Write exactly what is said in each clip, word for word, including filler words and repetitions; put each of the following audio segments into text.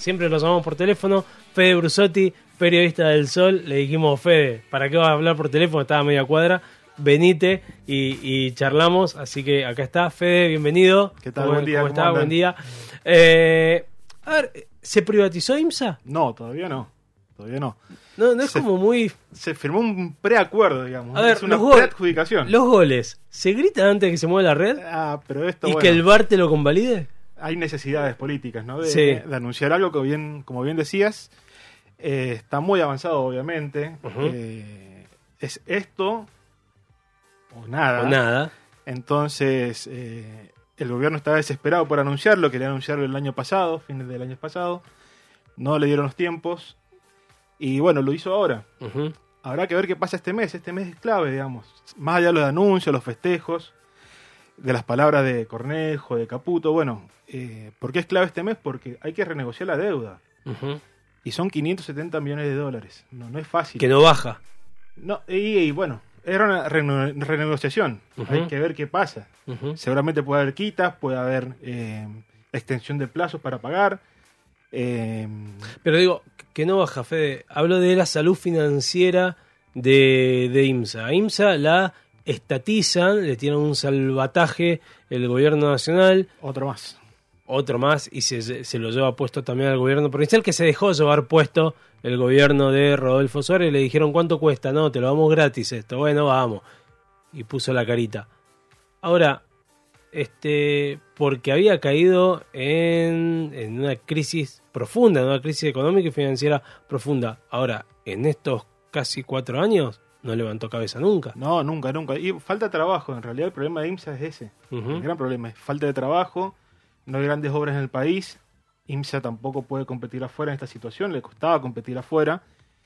siempre lo llamamos por teléfono, Fede Brusotti, periodista del Sol. Le dijimos, Fede, ¿para qué vas a hablar por teléfono? Estaba a media cuadra, venite y, y charlamos. Así que acá está, Fede, bienvenido. ¿Qué tal? ¿Cómo, Buen día. ¿Cómo ¿Cómo está? Buen día. Eh, a ver, ¿se privatizó IMSA? No, todavía no. Todavía no. No, no es se, como muy... Se firmó un preacuerdo, digamos. A ver, es una los, gol, preadjudicación. los goles, ¿se gritan antes de que se mueva la red? Ah, pero esto, ¿Y bueno, que el V A R te lo convalide? Hay necesidades políticas, ¿no? De, Sí. de anunciar algo que, bien, como bien decías, eh, está muy avanzado, obviamente. Uh-huh. Eh, es esto o nada. O nada. Entonces, eh, el gobierno estaba desesperado por anunciarlo, quería anunciarlo el año pasado, fines del año pasado. No le dieron los tiempos. Y bueno, lo hizo ahora. Uh-huh. Habrá que ver qué pasa este mes. Este mes es clave, digamos. Más allá de los anuncios, los festejos, de las palabras de Cornejo, de Caputo. Bueno, eh, ¿por qué es clave este mes? Porque hay que renegociar la deuda. Uh-huh. Y son quinientos setenta millones de dólares. No, no es fácil. Que no baja. No, y, y bueno, era una rene- renegociación. Uh-huh. Hay que ver qué pasa. Uh-huh. Seguramente puede haber quitas, puede haber eh, extensión de plazos para pagar. Eh, Pero digo, que no baja, Fede. Hablo de la salud financiera de, de IMSA. A IMSA la estatizan, le tienen un salvataje el gobierno nacional. otro más. Otro más, y se, se lo lleva puesto también al gobierno provincial, que se dejó llevar puesto el gobierno de Rodolfo Suárez. Y le dijeron, ¿cuánto cuesta? No, te lo damos gratis esto. Bueno, vamos. Y puso la carita. Ahora, este porque había caído en, en una crisis profunda, en una crisis económica y financiera profunda. Ahora, en estos casi cuatro años, no levantó cabeza nunca. No, nunca, nunca. Y falta de trabajo. En realidad el problema de IMSA es ese. Uh-huh. El gran problema es falta de trabajo, no hay grandes obras en el país. IMSA tampoco puede competir afuera en esta situación, le costaba competir afuera.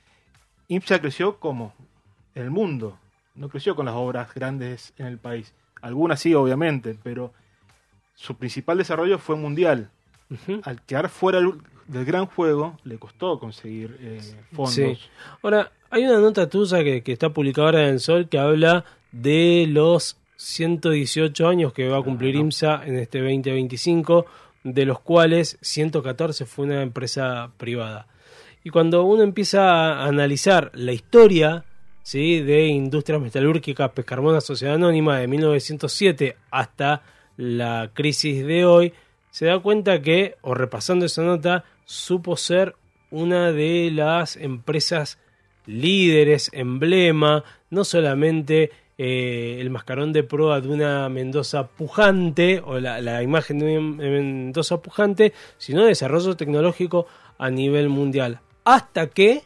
IMSA creció como en el mundo, no creció con las obras grandes en el país. Algunas sí, obviamente, pero su principal desarrollo fue mundial. Uh-huh. Al quedar fuera del gran juego, le costó conseguir eh, fondos. Sí. Ahora, hay una nota tuya que, que está publicada ahora en el Sol que habla de los ciento dieciocho años que va a cumplir IMSA en este veinte veinticinco, de los cuales ciento catorce fue una empresa privada. Y cuando uno empieza a analizar la historia, ¿sí?, de Industrias Metalúrgicas Pescarmona Sociedad Anónima de mil novecientos siete hasta la crisis de hoy, se da cuenta que, o repasando esa nota, supo ser una de las empresas líderes, emblema, no solamente eh, el mascarón de proa de una Mendoza pujante, o la, la imagen de una Mendoza pujante, sino de desarrollo tecnológico a nivel mundial. Hasta que,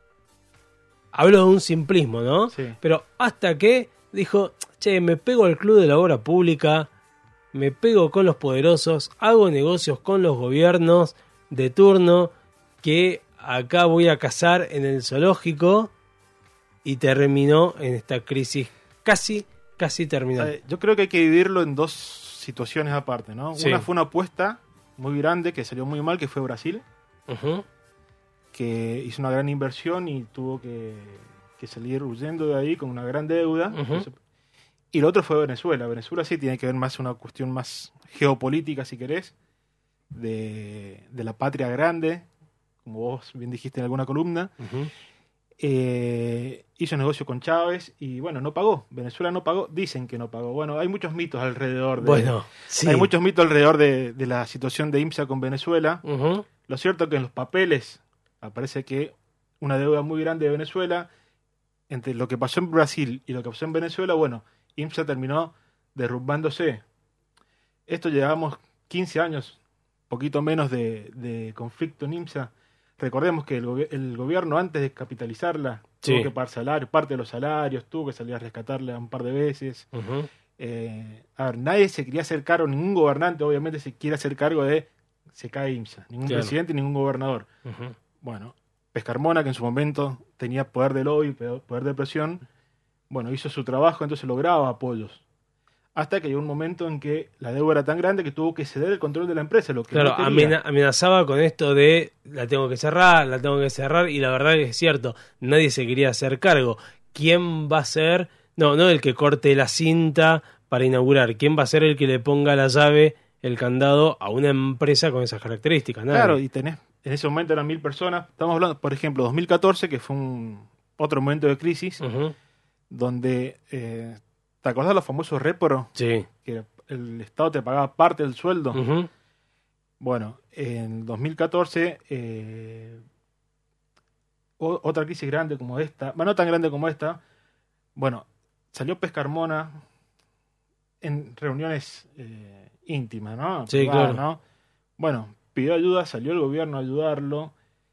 hablo de un simplismo, ¿no? Sí. Pero hasta que dijo, che, me pego al club de la obra pública, me pego con los poderosos, hago negocios con los gobiernos de turno, que acá voy a cazar en el zoológico, y terminó en esta crisis casi, casi terminal. Eh, yo creo que hay que dividirlo en dos situaciones aparte, ¿no? Sí. Una fue una apuesta muy grande que salió muy mal, que fue Brasil, Uh-huh. que hizo una gran inversión y tuvo que, que salir huyendo de ahí con una gran deuda. Uh-huh. Entonces, y lo otro fue Venezuela. Venezuela sí tiene que ver más una cuestión más geopolítica, si querés, de, de la patria grande, como vos bien dijiste en alguna columna. Uh-huh. Eh, hizo negocio con Chávez y bueno, no pagó. Venezuela no pagó, dicen que no pagó. Bueno, hay muchos mitos alrededor de, Bueno, sí. hay muchos mitos alrededor de, de la situación de IMSA con Venezuela. Uh-huh. Lo cierto es que en los papeles aparece que una deuda muy grande de Venezuela, entre lo que pasó en Brasil y lo que pasó en Venezuela, bueno, IMSA terminó derrumbándose. Esto llevamos quince años, poquito menos de, de conflicto en IMSA. Recordemos que el, gobi- el gobierno, antes de capitalizarla, Sí. tuvo que pagar salarios, parte de los salarios, tuvo que salir a rescatarla un par de veces. Uh-huh. Eh, a ver, nadie se quería hacer cargo, ningún gobernante obviamente se quiere hacer cargo de se cae IMSA, ningún Claro. presidente, ningún gobernador. Uh-huh. Bueno, Pescarmona, que en su momento tenía poder de lobby, poder de presión, bueno, hizo su trabajo, entonces lograba apoyos. Hasta que llegó un momento en que la deuda era tan grande que tuvo que ceder el control de la empresa. Lo que Claro, no quería. amena- amenazaba con esto de la tengo que cerrar, la tengo que cerrar, y la verdad que es cierto, nadie se quería hacer cargo. ¿Quién va a ser? No, no el que corte la cinta para inaugurar. ¿Quién va a ser el que le ponga la llave, el candado a una empresa con esas características? Nadie. Claro, y tenés en ese momento eran mil personas. Estamos hablando, por ejemplo, dos mil catorce, que fue un otro momento de crisis, Uh-huh. donde, eh, ¿te acordás de los famosos repro? Sí. Que el Estado te pagaba parte del sueldo. Uh-huh. Bueno, en dos mil catorce, eh, o- otra crisis grande como esta, bueno, no tan grande como esta, bueno, salió Pescarmona en reuniones eh, íntimas, ¿no? Sí, Privadas, claro. ¿no? Bueno, pidió ayuda, salió el gobierno a ayudarlo,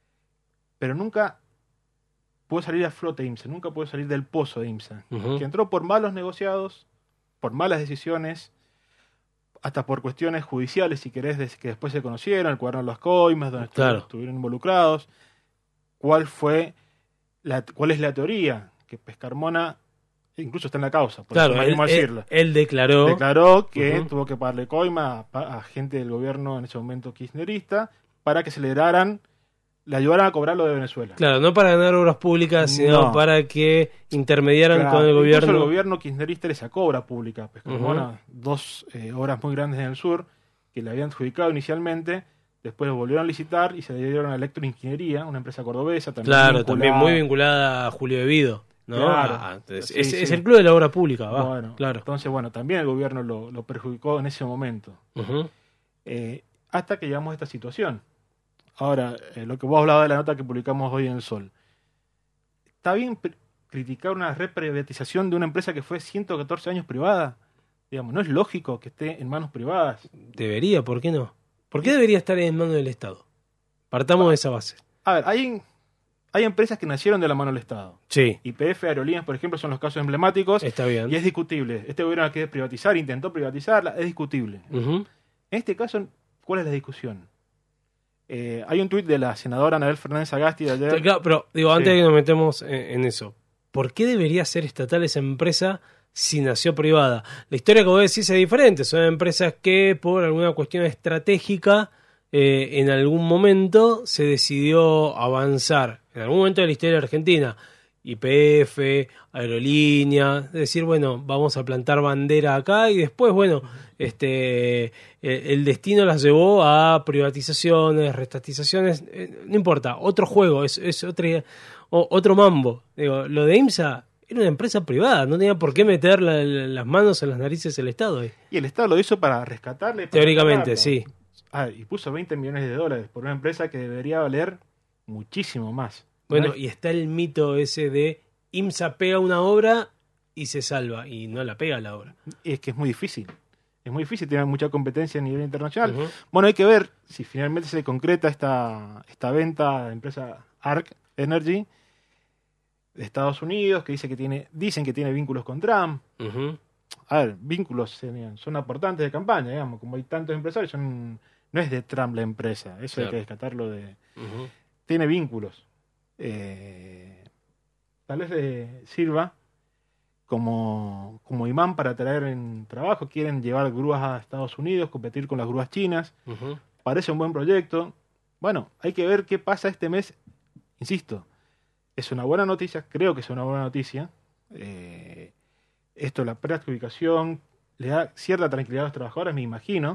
pero nunca pudo salir a flote IMSA, nunca pudo salir del pozo de IMSA, Uh-huh. que entró por malos negociados, por malas decisiones, hasta por cuestiones judiciales, si querés, des- que después se conocieron, el cuaderno de las coimas, donde Claro. estu- estuvieron involucrados. ¿Cuál fue la, cuál es la teoría? Que Pescarmona incluso está en la causa, por Claro, eso me él, animo a él- decirlo. él declaró. Declaró que Ujú. tuvo que pagarle coima a, pa- a gente del gobierno en ese momento kirchnerista para que aceleraran, le ayudaran a cobrar lo de Venezuela. Claro, no para ganar obras públicas, sino No. para que intermediaran Claro, con el incluso gobierno. el gobierno kirchnerista le sacó obra pública a Pescarmona, dos eh, obras muy grandes en el sur que le habían adjudicado inicialmente, después lo volvieron a licitar y se le dieron a Electroingeniería, una empresa cordobesa también. Claro, vinculada- también muy vinculada a Julio Devido, ¿no? Claro. Ah, es, Sí, es- sí. es el club de la obra pública, va. Bueno, Claro. entonces, bueno, también el gobierno lo, lo perjudicó en ese momento. Ujú. Eh, hasta que llegamos a esta situación. Ahora, eh, lo que vos hablabas de la nota que publicamos hoy en El Sol. ¿Está bien pr- criticar una reprivatización de una empresa que fue ciento catorce años privada? Digamos, ¿no es lógico que esté en manos privadas? Debería, ¿por qué no? ¿Por qué debería estar en manos del Estado? Partamos de esa base. A ver, hay, hay empresas que nacieron de la mano del Estado. Sí, Y P F, Aerolíneas, por ejemplo, son los casos emblemáticos. está bien. Y es discutible. Este gobierno la quiere privatizar, intentó privatizarla, es discutible. Ujú. En este caso, ¿cuál es la discusión? Eh, hay un tuit de la senadora Anabel Fernández Sagasti de ayer. Claro, pero digo, antes Sí. de que nos metemos en, en eso, ¿por qué debería ser estatal esa empresa si nació privada? La historia que vos decís es diferente. Son empresas que por alguna cuestión estratégica eh, en algún momento se decidió avanzar. En algún momento de la historia argentina, Y P F, Aerolínea, es decir, bueno, vamos a plantar bandera acá y después, bueno, este el, el destino las llevó a privatizaciones, restatizaciones, eh, no importa, otro juego, es, es otro, o- otro mambo. Digo, lo de IMSA era una empresa privada, no tenía por qué meter la- la- las manos en las narices del Estado ahí. Y el Estado lo hizo para rescatarle. para Teóricamente, rescatarla. sí. Ah, y puso veinte millones de dólares por una empresa que debería valer muchísimo más. Bueno, No es- y está el mito ese de IMSA pega una obra y se salva, y no la pega la obra. es que es muy difícil. Es muy difícil, tiene mucha competencia a nivel internacional. Ujú. Bueno, hay que ver si finalmente se concreta esta, esta venta a la empresa Arc Energy de Estados Unidos, que dice que tiene, dicen que tiene vínculos con Trump. Ujú. A ver, vínculos serían- son aportantes de campaña, digamos, como hay tantos empresarios, son, no es de Trump la empresa, eso hay Claro. que descartarlo de... Ujú. Tiene vínculos. Eh, tal vez le sirva como, como imán para traer en trabajo, quieren llevar grúas a Estados Unidos, competir con las grúas chinas, Ujú. parece un buen proyecto. Bueno, hay que ver qué pasa este mes. Insisto, es una buena noticia, creo que es una buena noticia. Eh, esto, la preadjudicación, le da cierta tranquilidad a los trabajadores, me imagino.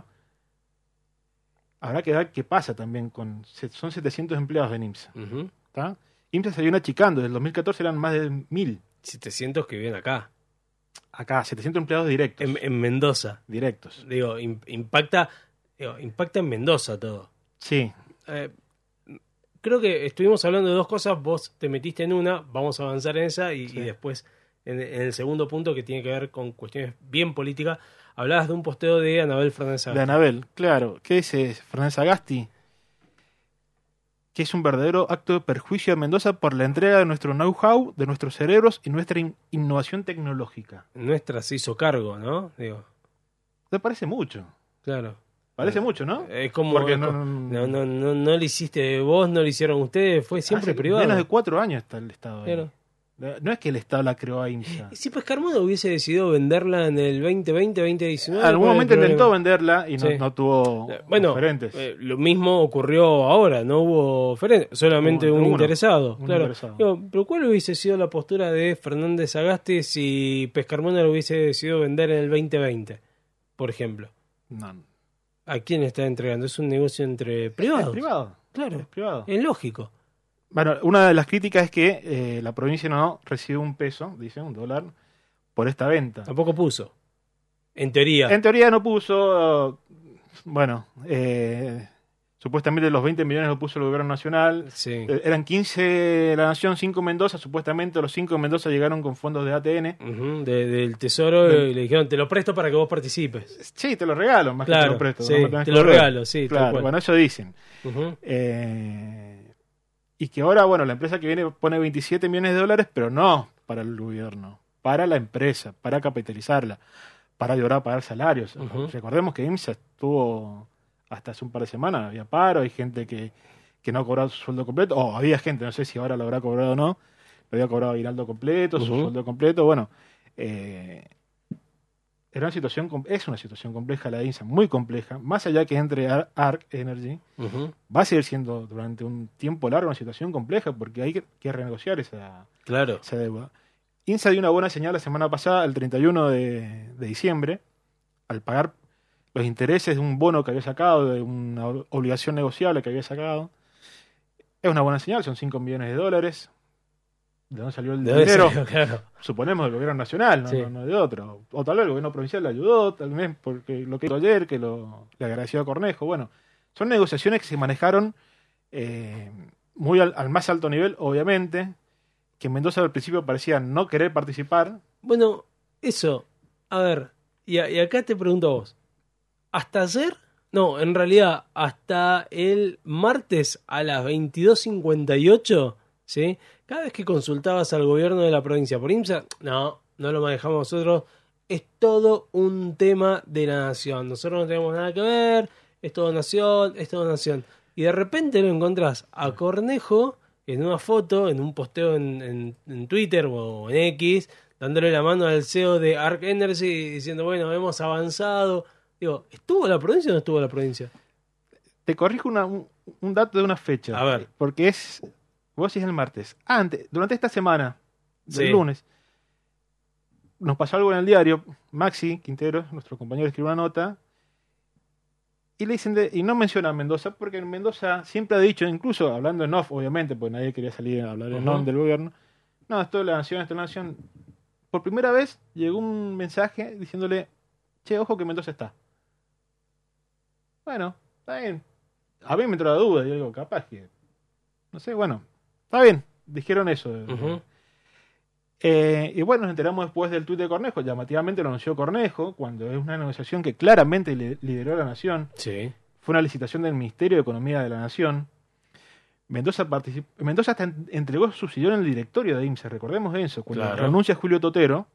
Habrá que ver qué pasa también con... Son setecientos empleados en IMSA. Ujú. ¿Está? IMSA se viene achicando, desde el dos mil catorce eran más de mil. setecientos que viven acá, Acá, setecientos empleados directos. en, en Mendoza. Directos. Digo, im- impacta, digo, impacta en Mendoza todo. Sí, Eh, creo que estuvimos hablando de dos cosas, vos te metiste en una, vamos a avanzar en esa y, Sí. y después en, en el segundo punto que tiene que ver con cuestiones bien políticas, hablabas de un posteo de Anabel Fernández de Sagasti. Anabel, claro. ¿Qué dice Fernández Agasti? Que es un verdadero acto de perjuicio a Mendoza por la entrega de nuestro know-how, de nuestros cerebros y nuestra in- innovación tecnológica. Nuestra se hizo cargo, ¿no? Digo, ¿Te parece mucho? claro. Parece Eh, mucho, ¿no? Es como, Porque es no- co- no, no, no, no lo hiciste vos, no lo hicieron ustedes, fue siempre Hace privado. Menos de cuatro años está el Estado ahí. Claro. No es que el Estado la creó a IMSA. ¿Y si Pescarmona hubiese decidido venderla en el veinte veinte, veinte diecinueve? En algún ¿cuál es el momento problema? intentó venderla y no, Sí. no tuvo Eh, Bueno, oferentes. eh, lo mismo ocurrió ahora, no hubo oferente, solamente Hubo un uno, interesado. un claro. interesado. Digo, pero ¿cuál hubiese sido la postura de Fernández Sagasti si Pescarmona lo hubiese decidido vender en el veinte veinte, por ejemplo? No. ¿A quién está entregando? Es un negocio entre Es privados. privado. Claro, es privado. es lógico. Bueno, una de las críticas es que eh, la provincia no recibe un peso, dicen, un dólar, por esta venta. Tampoco puso. En teoría. En teoría no puso, bueno, eh, supuestamente los veinte millones lo puso el gobierno nacional. Sí. Eh, eran quince la Nación, cinco Mendoza, supuestamente los cinco de Mendoza llegaron con fondos de A T N. Uh-huh. de, del Tesoro Del- y le dijeron, te lo presto para que vos participes. Sí, te lo regalo, más que Claro, te lo presto. sí, no me tenés te que lo volver. regalo, sí, tal Claro, cual. bueno, eso dicen. Uh-huh. Eh, y que ahora, bueno, la empresa que viene pone veintisiete millones de dólares, pero no para el gobierno, para la empresa, para capitalizarla, para ayudar a pagar salarios. Ujú. Recordemos que IMSA estuvo hasta hace un par de semanas, había paro, hay gente que, que no ha cobrado su sueldo completo, o había gente, no sé si ahora lo habrá cobrado o no, lo había cobrado aguinaldo completo, su Ujú. sueldo completo, bueno, eh, era una situación, com- es una situación compleja la de IMSA, muy compleja, más allá que entre Ar- Arc Energy, Uh-huh. va a seguir siendo durante un tiempo largo una situación compleja porque hay que, que renegociar esa, Claro. esa deuda. INSA dio una buena señal la semana pasada, el treinta y uno de, de diciembre, al pagar los intereses de un bono que había sacado, de una ob- obligación negociable que había sacado. Es una buena señal, son cinco millones de dólares. ¿De dónde salió el ¿De dónde dinero? salió? Claro. Suponemos del gobierno nacional, no, Sí. no- no de otro. O tal vez el gobierno provincial le ayudó, tal vez porque lo que hizo ayer, que lo, le agradeció a Cornejo. Bueno, son negociaciones que se manejaron eh, muy al, al más alto nivel, obviamente, que Mendoza al principio parecía no querer participar. Bueno, eso. A ver, y, a- y acá te pregunto a vos. ¿Hasta ayer? No, en realidad, hasta el martes a las veintidós cincuenta y ocho, ¿sí? Cada vez que consultabas al gobierno de la provincia por IMSA, no, no lo manejamos nosotros. Es todo un tema de la nación. Nosotros no tenemos nada que ver. Es todo nación, es todo nación. Y de repente lo encontrás a Cornejo en una foto, en un posteo en, en- en Twitter o en X, dándole la mano al C E O de Arc Energy y diciendo, bueno, hemos avanzado. Digo, ¿estuvo la provincia o no estuvo la provincia? Te corrijo una- un, un dato de una fecha. A ver. Porque es, vos decís el martes. Antes, durante esta semana, del Sí. lunes, nos pasó algo en el diario. Maxi Quintero, nuestro compañero, escribió una nota. Y le dicen de- y no menciona a Mendoza, porque en Mendoza siempre ha dicho, incluso hablando en off, obviamente, porque nadie quería salir a hablar en Ujú. on del gobierno. No, esto es la nación, esto es la nación. Por primera vez llegó un mensaje diciéndole, che, ojo que Mendoza está. Bueno, está bien. A mí me entró la duda, yo digo, capaz que. No sé, bueno, está bien, dijeron eso. Ujú. Eh, y bueno, nos enteramos después del tuit de Cornejo, llamativamente lo anunció Cornejo, cuando es una negociación que claramente li- lideró la Nación. Sí. Fue una licitación del Ministerio de Economía de la Nación. Mendoza, particip- Mendoza hasta en- entregó su sillón en el directorio de IMSA, recordemos eso. Cuando Claro. renuncia Julio Totero,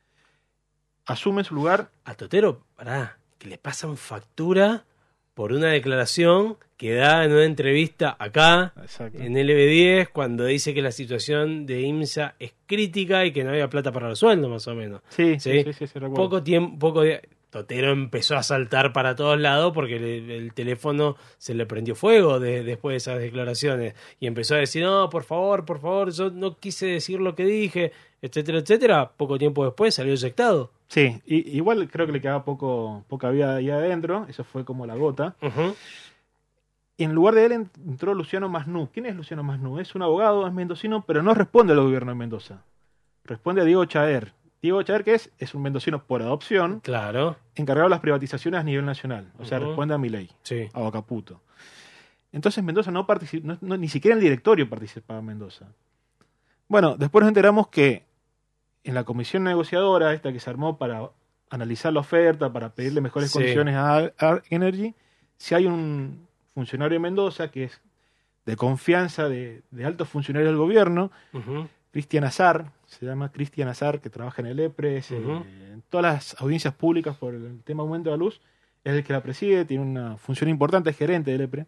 asume en su lugar. A Totero, pará, que le pasan factura por una declaración que da en una entrevista acá, Exacto. en L B diez, cuando dice que la situación de IMSA es crítica y que no había plata para los sueldos, más o menos. Sí, sí, Sí. sí, sí, sí, recuerdo. Poco tiempo, poco de... Totero empezó a saltar para todos lados porque le- el teléfono se le prendió fuego de- después de esas declaraciones y empezó a decir, no, por favor, por favor, yo no quise decir lo que dije, etcétera, etcétera. Poco tiempo después salió eyectado. Sí, y- igual creo que le quedaba poco, poca vida ahí adentro, eso fue como la gota. Ujú. Y en lugar de él entró Luciano Masnú. ¿Quién es Luciano Masnú? Es un abogado, es mendocino, pero no responde al gobierno de Mendoza. Responde a Diego Chaer. Diego Chaer, que es, es un mendocino por adopción, Claro, encargado de las privatizaciones a nivel nacional. O sea, Ujú. responde a Milei, sí. a Bocaputo. Entonces Mendoza no participó, no, no- ni siquiera en el directorio participaba Mendoza. Bueno, después nos enteramos que en la comisión negociadora, esta que se armó para analizar la oferta, para pedirle mejores Sí. condiciones a Arc Energy, si hay un funcionario de Mendoza que es de confianza de, de altos funcionarios del gobierno, Ujú. Cristian Azar, se llama Cristian Azar, que trabaja en el EPRES, eh, Ujú. en todas las audiencias públicas por el tema aumento de la luz, es el que la preside, tiene una función importante, es gerente del EPRE.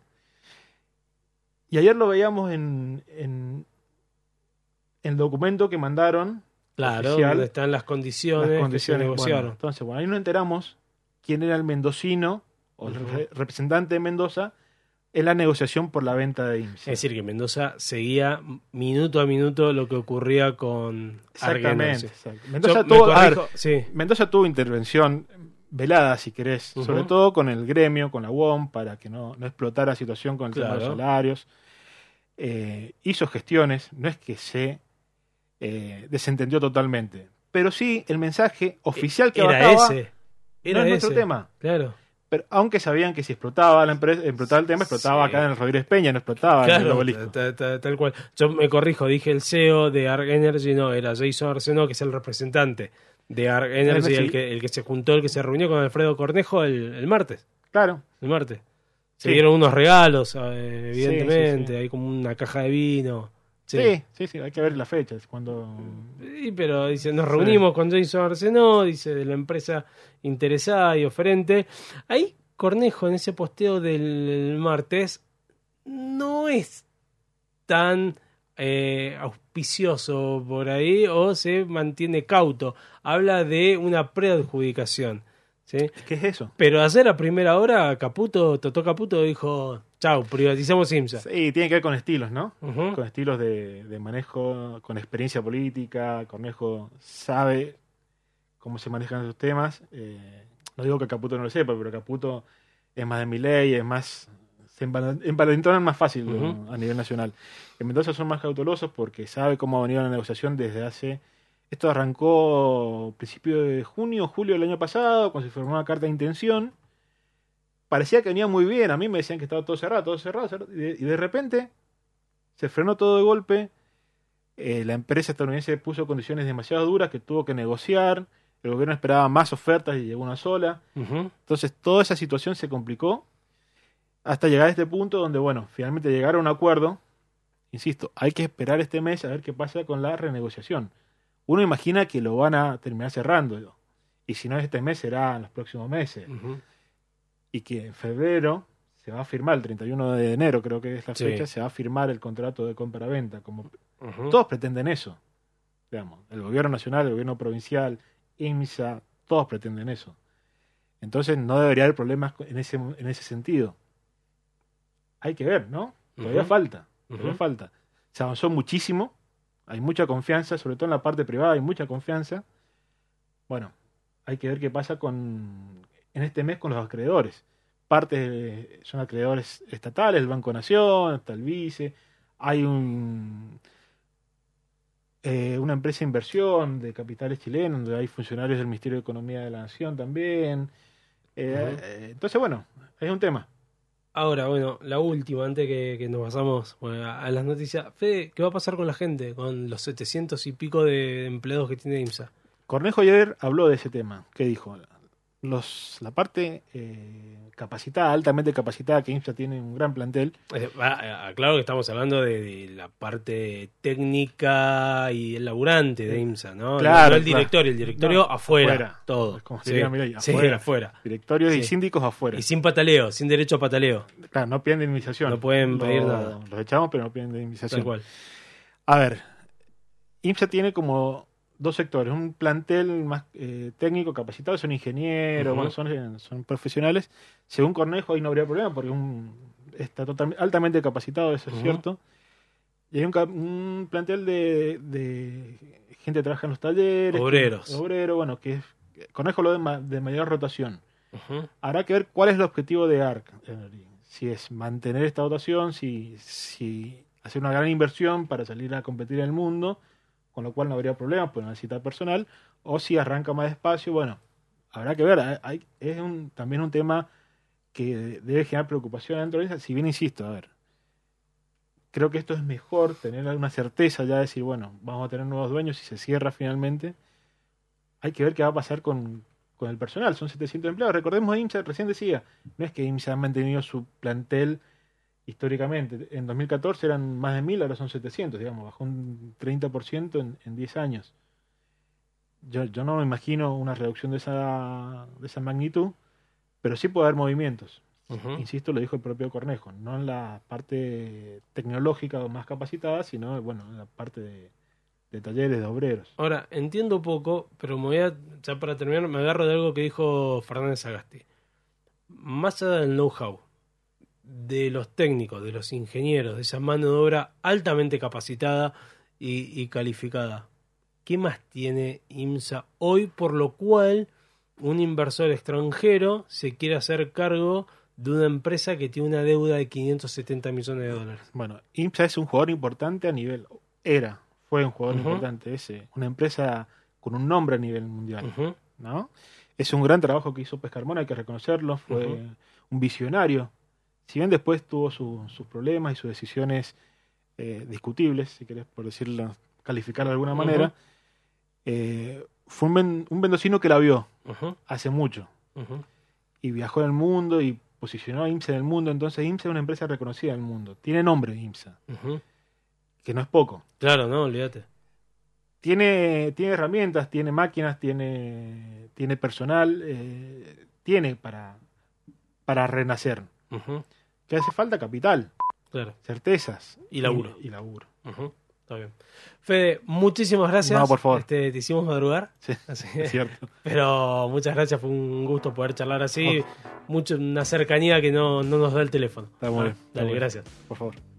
Y ayer lo veíamos en, en, en el documento que mandaron, Claro, oficial, donde están las condiciones, las condiciones. que se Bueno, negociaron. entonces, bueno, ahí nos enteramos quién era el mendocino o el Ujú. re- representante de Mendoza en la negociación por la venta de IMSA. Es decir, que Mendoza seguía minuto a minuto lo que ocurría con Arc Exactamente. Energy. exacto. Mendoza, Yo me tuvo, a ver, corrijo, sí. Mendoza tuvo intervención. velada, si querés, Uh-huh. sobre todo con el gremio, con la U O M, para que no, no explotara la situación con el tema de Claro. los salarios. Eh, hizo gestiones, no es que se eh, desentendió totalmente, pero sí el mensaje oficial que Era bajaba ese. Era no es ese. nuestro tema. Claro. Pero, aunque sabían que si explotaba la empresa, explotaba el tema, explotaba Sí. acá en el Rodríguez Peña, no explotaba en el Claro, obelisco. ta- ta- tal cual. Yo me corrijo, dije el C E O de Arc Energy, no, era Jason Arsenault, que es el representante de Arc Energy, Sí. el que, el que se juntó, el que se reunió con Alfredo Cornejo el, el martes. Claro. El martes. Se Sí. dieron unos regalos, eh, evidentemente, Sí, sí, sí. hay como una caja de vino. Sí. Sí, sí, sí, hay que ver las fechas. Cuando... Sí, pero dice, nos Sí. reunimos con Jason Arsenault, dice, de la empresa interesada y oferente. Ahí Cornejo, en ese posteo del, del martes, no es tan eh, auspicioso por ahí, o se mantiene cauto. Habla de una preadjudicación, ¿sí? ¿Qué es eso? Pero ayer a primera hora, Caputo, Totó Caputo dijo, chau, privatizamos IMSA. Sí, tiene que ver con estilos, ¿no? Ujú. Con estilos de, de manejo, con experiencia política. Cornejo sabe cómo se manejan esos temas. Eh, no digo que Caputo no lo sepa, pero Caputo es más de Milei, es más... se empal- empalentonan más fácil Ujú. ¿no? a nivel nacional. En Mendoza son más cautelosos porque sabe cómo ha venido la negociación desde hace... Esto arrancó a principio de junio, julio del año pasado, cuando se firmó una carta de intención. Parecía que venía muy bien, a mí me decían que estaba todo cerrado, todo cerrado, cerrado, y, de, y de repente se frenó todo de golpe. Eh, la empresa estadounidense puso condiciones demasiado duras que tuvo que negociar. El gobierno esperaba más ofertas y llegó una sola. Ujú. Entonces toda esa situación se complicó hasta llegar a este punto donde, bueno, finalmente llegaron a un acuerdo. Insisto, hay que esperar este mes a ver qué pasa con la renegociación. Uno imagina que lo van a terminar cerrando, ¿no? Y si no es este mes, será en los próximos meses. Ujú. Y que en febrero se va a firmar, el treinta y uno de enero creo que es la Sí. fecha, se va a firmar el contrato de compra-venta. Como Ujú. todos pretenden eso, digamos, el gobierno nacional, el gobierno provincial, IMSA, todos pretenden eso. Entonces no debería haber problemas en ese, en ese sentido. Hay que ver, ¿no? Todavía Ujú. falta, todavía Ujú. falta. Se avanzó muchísimo, hay mucha confianza, sobre todo en la parte privada hay mucha confianza. Bueno, hay que ver qué pasa con en este mes con los acreedores. Parte de- son acreedores estatales, el Banco Nación, está el Vice, hay un eh, una empresa de inversión de capitales chilenos, donde hay funcionarios del Ministerio de Economía de la Nación también. Eh, Ujú. eh, entonces, bueno, es un tema. Ahora, bueno, la última, antes que, que nos pasamos bueno, a, a las noticias. Fede, ¿qué va a pasar con la gente? Con los setecientos y pico de empleados que tiene IMSA. Cornejo ayer habló de ese tema. ¿Qué dijo? Los, la parte eh, capacitada, altamente capacitada, que IMSA tiene un gran plantel. Eh, va, eh, claro que estamos hablando de, de la parte técnica y el laburante de IMSA, ¿no? Claro, No, no el claro. directorio, el directorio No, afuera, afuera. todo. Como Sí, diría Milei, sí, afuera. afuera. Directorios y Sí. síndicos afuera. Y sin pataleo, sin derecho a pataleo, Claro, no piden indemnización. No pueden pedir Lo- nada. Los echamos, pero no piden indemnización. tal cual. A ver, IMSA tiene como dos sectores. Un plantel más eh, técnico, capacitado, son ingenieros, Ujú. bueno, son, son profesionales. Según Cornejo, ahí no habría problema porque un, está totalmente, altamente capacitado, eso es Ujú. cierto. Y hay un, cap- un plantel de, de gente que trabaja en los talleres. Obreros. Que, obrero, bueno, que es, Cornejo lo de, ma- de mayor rotación. Ujú. Habrá que ver cuál es el objetivo de A R C. Si es mantener esta dotación, si, si hacer una gran inversión para salir a competir en el mundo, con lo cual no habría problemas, pues no necesita personal, o si arranca más despacio, bueno, habrá que ver. Hay- hay- es un, también un tema que debe generar preocupación dentro de esa. Si bien insisto, a ver, creo que esto es mejor, tener una certeza ya de decir, bueno, vamos a tener nuevos dueños y se cierra finalmente. Hay que ver qué va a pasar con, con el personal. Son setecientos empleados. Recordemos, IMSA recién decía, no es que IMSA ha mantenido su plantel históricamente. En dos mil catorce eran más de mil, ahora son setecientos, digamos, bajó un treinta por ciento en, en diez años. Yo, yo no me imagino una reducción de esa, de esa magnitud, pero sí puede haber movimientos. Ujú. Insisto, lo dijo el propio Cornejo, no en la parte tecnológica o más capacitada, sino bueno, en la parte de, de talleres, de obreros. Ahora, entiendo poco, pero me voy a, ya para terminar, me agarro de algo que dijo Fernández Sagasti. Más allá del know-how, de los técnicos, de los ingenieros, de esa mano de obra altamente capacitada y, y calificada, ¿qué más tiene IMSA hoy por lo cual un inversor extranjero se quiere hacer cargo de una empresa que tiene una deuda de quinientos setenta millones de dólares. Bueno, IMSA es un jugador importante a nivel... Era, fue un jugador Uh-huh. importante ese. Una empresa con un nombre a nivel mundial, Uh-huh. ¿no? Es un gran trabajo que hizo Pescarmona, hay que reconocerlo. Fue Uh-huh. un visionario. Si bien después tuvo su, sus problemas y sus decisiones eh, discutibles, si querés por decirlo, calificar de alguna Uh-huh. manera, eh, fue un, ven- un mendocino que la vio Uh-huh. hace mucho. Uh-huh. Y viajó en el mundo y posicionó a IMSA en el mundo. Entonces IMSA es una empresa reconocida en el mundo. Tiene nombre IMSA, Uh-huh. que no es poco. Claro, no, olvídate. Tiene, tiene herramientas, tiene máquinas, tiene, tiene personal, eh, tiene para, para renacer. Uh-huh. Que hace falta capital, Claro. certezas. Y laburo. Y, y laburo. Uh-huh. Está bien. Fede, muchísimas gracias. No, por favor. Este, te hicimos madrugar. Sí, Así es cierto. Pero muchas gracias, fue un gusto poder charlar así. Mucho, una cercanía que no, no nos da el teléfono. Está muy bien, está Dale, muy bien. gracias. Por favor.